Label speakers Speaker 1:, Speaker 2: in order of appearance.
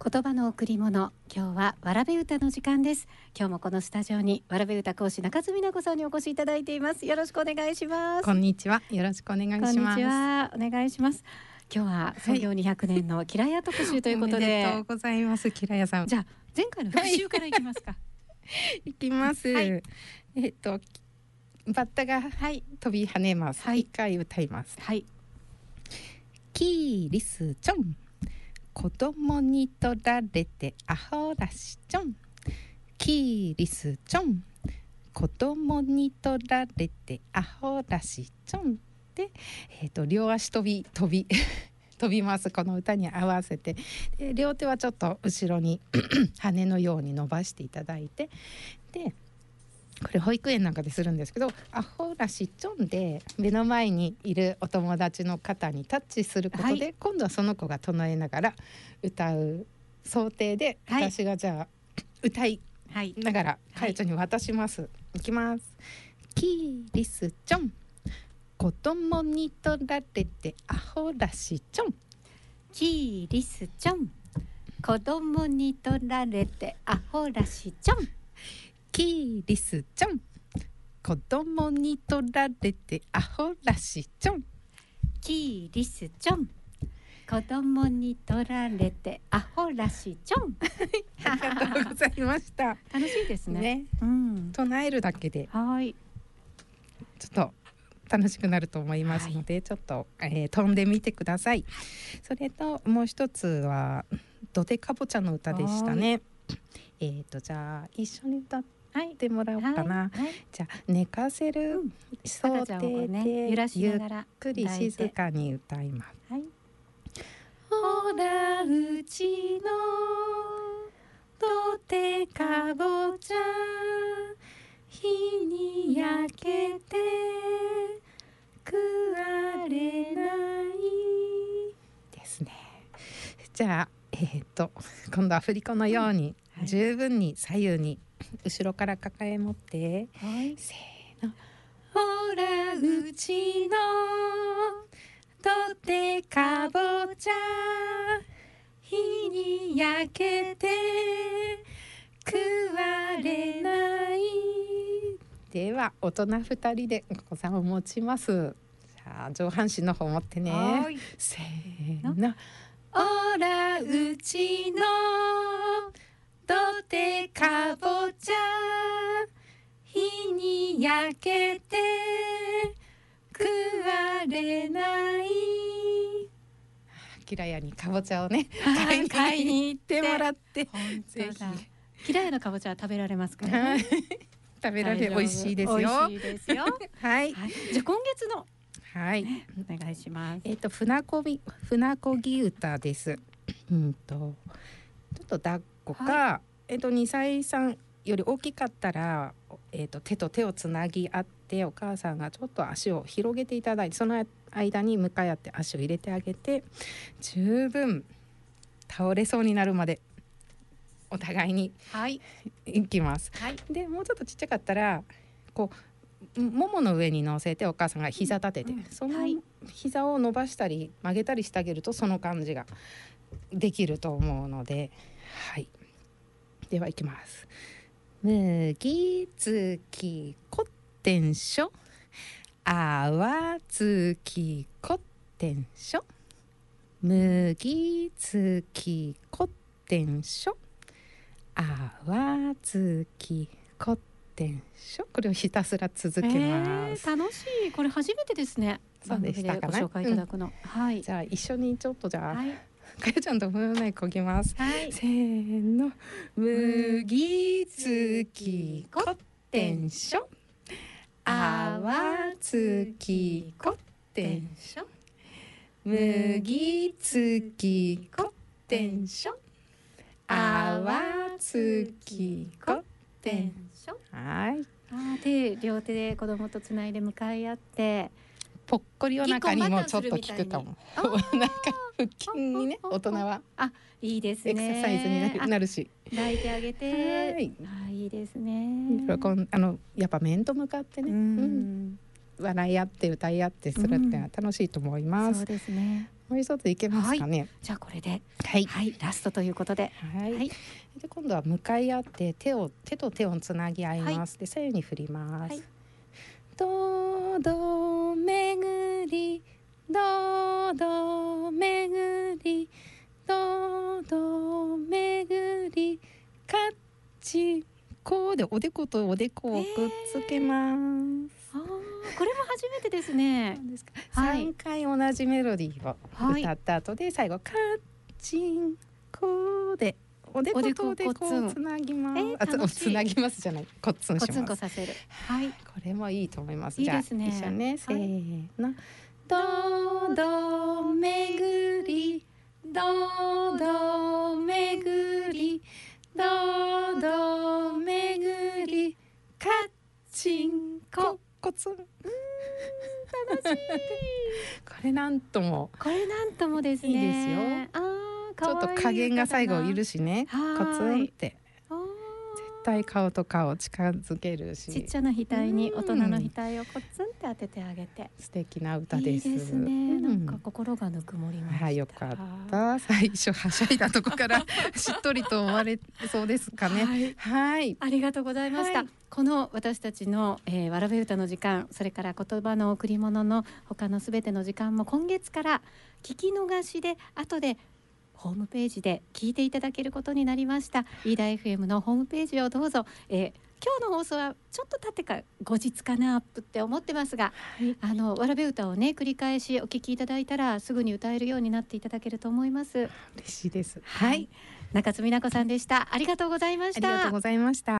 Speaker 1: 言葉の贈り物、今日はわらべ歌の時間です。今日もこのスタジオにわらべ歌講師中津美奈子さんにお越しいただいています。よろしくお願いします。
Speaker 2: こんにちは、よろしくお願いします。
Speaker 1: こんにちは、お願いします。今日は創業200年のキラヤ特集ということで、
Speaker 2: おめでとうございます。キラヤさん。
Speaker 1: じゃあ前回の復習からいきますか。
Speaker 2: いきます。バッタが飛び跳ねます。一回歌います。キーリスチョン、子供に取られてアホらしちょん。キーリスチョン、子供に取られてアホらしちょんで、両足飛び飛びます。この歌に合わせて、で両手はちょっと後ろに羽のように伸ばしていただいて、でこれ保育園なんかでするんですけど、アホらしちょんで目の前にいるお友達の肩にタッチすることで、今度はその子が唱えながら歌う想定で、私がじゃあ歌いながらかよちゃんに渡します。いきます。キーリスチョン、子供に取られてアホらしちょん。
Speaker 1: キーリスチョン、子供に取られてアホらしちょん。
Speaker 2: キーリスチョン、子供に取られてアホらしちょん。
Speaker 1: キーリスチョン、子供に取られてアホらしちょん。
Speaker 2: ありがとうございました。
Speaker 1: 楽しいですね。
Speaker 2: 唱えるだけでちょっと楽しくなると思いますので、ちょっと、飛んでみてください。それともう一つはどでかぼちゃの歌でしたね。じゃあ一緒に歌ってもらおうかな。じゃあ寝かせる想定でゆっくり静かに歌います。ほらうちのどでかぼちゃ、日に焼けて食われないですね。じゃあ今度は振り子のように、十分に左右に後ろから抱え持って、せーの。ほらうちのどでかぼちゃ、日に焼けて食われない。では大人2人でお子さんを持ちます。じゃあ上半身の方持ってね。せーの。ほらうちのどでかぼちゃ、日に焼けて食われない。キラヤにかぼちゃをね、買いに行ってもらって、ぜひ。
Speaker 1: キラヤのかぼちゃは食べられますからね。
Speaker 2: 食べられ美味しいですよ。
Speaker 1: 美味しいですよ。
Speaker 2: はい。
Speaker 1: じゃあ今月のお願いします。
Speaker 2: 船こぎ歌です。ちょっと抱っこか、2歳さんより大きかったら、手と手をつなぎ合って、お母さんがちょっと足を広げていただいて、その間に向かい合って足を入れてあげて、十分倒れそうになるまでお互いにいきます。でもうちょっとちっちゃかったらこうももの上に乗せて、お母さんが膝立てて、その膝を伸ばしたり曲げたりしてあげると、その感じができると思うので、ではいきます。麦月こってんしょ、あわつきこってんしょ。麦月こってんしょ、あわつきこってんしょ。これをひたすら続けます。
Speaker 1: 楽しい。これ初めてですね。
Speaker 2: そうでしたかな。
Speaker 1: ご紹介いただくの。
Speaker 2: じゃあ一緒にちょっとじゃあ、かよちゃんと胸こぎます。せーの。麦月こってんしょ、あわつきこってんしょ。麦月こってんしょ、あわつきこってんしょ。
Speaker 1: 両手で子供とつないで向かい合って、
Speaker 2: ぽっこりお腹にもちょっと効くかも。お腹腹筋にね、大人はい
Speaker 1: いですね。
Speaker 2: エクササイズになるし、
Speaker 1: 抱いてあげて、いいですね。
Speaker 2: やっぱ面と向かってね、 笑い合って歌い合ってするっていうのは楽しいと思います。
Speaker 1: そうですね。
Speaker 2: もう一ついけますかね。
Speaker 1: じゃあこれで、
Speaker 2: はい、
Speaker 1: ラストということで、
Speaker 2: で今度は向かい合って手と手をつなぎ合います。で左右に振ります。どど巡りどど巡りどど巡りカッチこうでおでことおでこをくっつけます。
Speaker 1: これも初めてですね。
Speaker 2: 3回同じメロディーを歌った後で最後カッチンこうでおでことおでこをつなぎます。つなぎますじゃない、こっつんします。
Speaker 1: こつんこさせる。
Speaker 2: これもいいと思います。
Speaker 1: いいですね。
Speaker 2: じゃあ一緒ね、せーの。どど巡りどど巡りどど巡りカッチンココツン。
Speaker 1: 楽しい。
Speaker 2: これなんとも
Speaker 1: ですね。
Speaker 2: いいですよ。ちょっと加減が最後いるしね、コツンって絶対顔と顔近づけるし、
Speaker 1: ちっちゃな額に大人の額をコツンって当ててあげて、
Speaker 2: 素敵な歌です。
Speaker 1: いいですね。なんか心がぬくもりました。
Speaker 2: よかった。最初はしゃいだとこからしっとりと終われそうですかね。
Speaker 1: ありがとうございました。この私たちの、わらべ歌の時間、それから言葉の贈り物の他のすべての時間も今月から聞き逃しで後でホームページで聞いていただけることになりました。飯田 FM のホームページをどうぞ。今日の放送はちょっと経ってから後日かなアップって思ってますが、わらべ歌をね繰り返しお聞きいただいたらすぐに歌えるようになっていただけると思います。
Speaker 2: 嬉しいです。
Speaker 1: 中津美奈子さんでした。ありがとうございました。
Speaker 2: ありがとうございました。